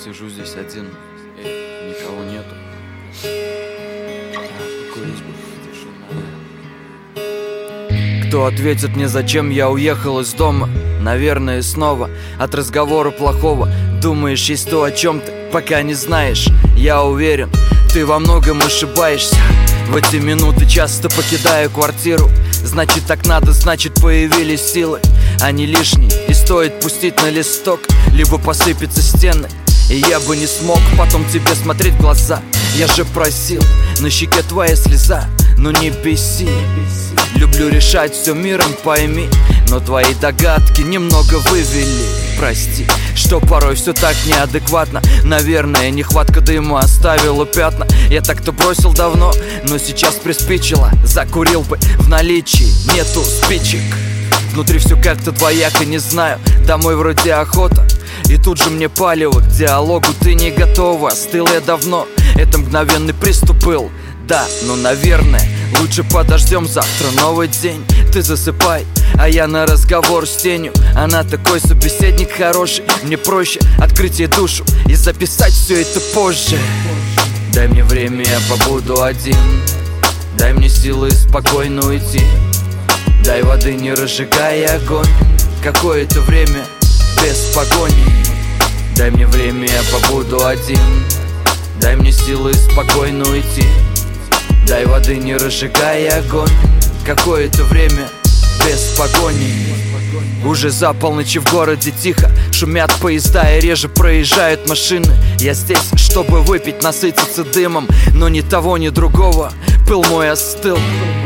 Сижу здесь один, никого нету. Покурить бы, тишина. Кто ответит мне, зачем я уехал из дома? Наверное, снова от разговора плохого. Думаешь, есть то, о чем ты пока не знаешь. Я уверен, ты во многом ошибаешься. В эти минуты часто покидаю квартиру. Значит, так надо, значит, появились силы. Они лишние, и стоит пустить на листок, либо посыпятся стены, и я бы не смог потом тебе смотреть в глаза. Я же просил, на щеке твоя слеза, но не беси. Люблю решать все миром, пойми, но твои догадки немного вывели. Прости, что порой все так неадекватно. Наверное, нехватка дыма оставила пятна. Я так-то бросил давно, но сейчас приспичило. Закурил бы, в наличии нету спичек. Внутри все как-то двояко, не знаю. Домой вроде охота, и тут же мне палево. К диалогу ты не готова. Остыл я давно, это мгновенный приступ был. Да, но наверное, лучше подождем завтра, новый день. Ты засыпай, а я на разговор с тенью. Она такой собеседник хороший. Мне проще открыть ей душу и записать все это позже. Дай мне время, я побуду один. Дай мне силы спокойно уйти. Дай воды, не разжигая огонь. Какое-то время без погони. Дай мне время, я побуду один. Дай мне силы спокойно уйти. Дай воды, не разжигая огонь. Какое-то время без погони. Уже за полночь в городе тихо. Шумят поезда и реже проезжают машины. Я здесь, чтобы выпить, насытиться дымом, но ни того, ни другого. Пыл мой остыл.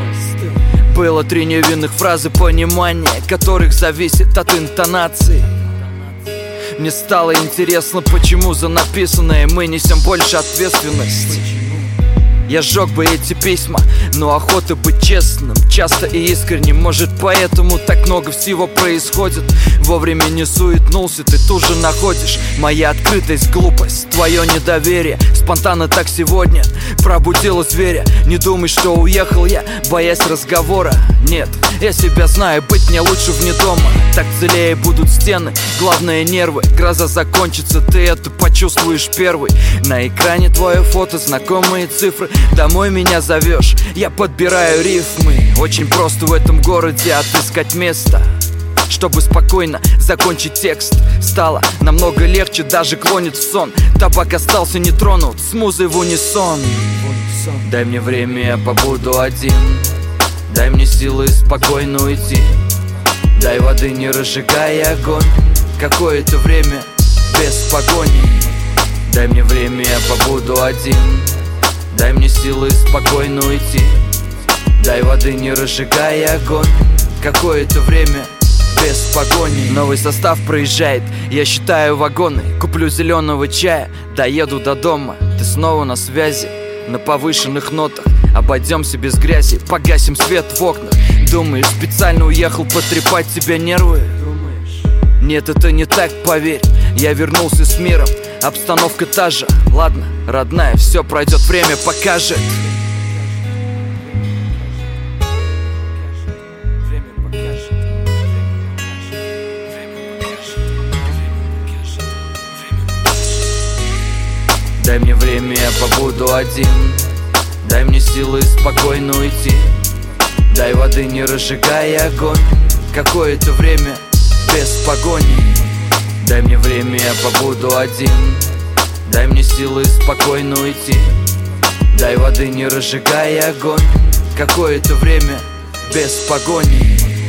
Было 3 невинных фразы понимания, которых зависит от интонации. Мне стало интересно, почему за написанное мы несем больше ответственности. Я сжег бы эти письма, но охота быть честным, часто и искренним. Может, поэтому так много всего происходит. Вовремя не суетнулся, ты тут же находишь. Моя открытость, глупость, твое недоверие. Спонтанно так сегодня пробудила зверя. Не думай, что уехал я, боясь разговора. Нет, я себя знаю, быть мне лучше вне дома. Так целее будут стены, главное нервы. Гроза закончится, ты это почувствуешь первый. На экране твое фото, знакомые цифры. Домой меня зовешь, я подбираю рифмы. Очень просто в этом городе отыскать место, чтобы спокойно закончить текст. Стало намного легче, даже клонит в сон. Табак остался не тронут, с музой в унисон. Дай мне время, я побуду один. Дай мне силы спокойно уйти. Дай воды, не разжигая огонь. Какое-то время без погони. Дай мне время, я побуду один. Дай мне силы спокойно уйти. Дай воды, не разжигая огонь. Какое-то время без погони. Новый состав проезжает, я считаю вагоны. Куплю зеленого чая, доеду до дома. Ты снова на связи, на повышенных нотах. Обойдемся без грязи, погасим свет в окнах. Думаешь, специально уехал потрепать тебе нервы? Нет, это не так, поверь. Я вернулся с миром, обстановка та же. Ладно, родная, все пройдет, время покажет. Дай мне время, я побуду один. Дай мне силы спокойно уйти. Дай воды, не разжигая огонь. Какое-то время без погони. Дай мне время, я побуду один. Дай мне силы спокойно уйти. Дай воды, не разжигая огонь. Какое-то время без погони.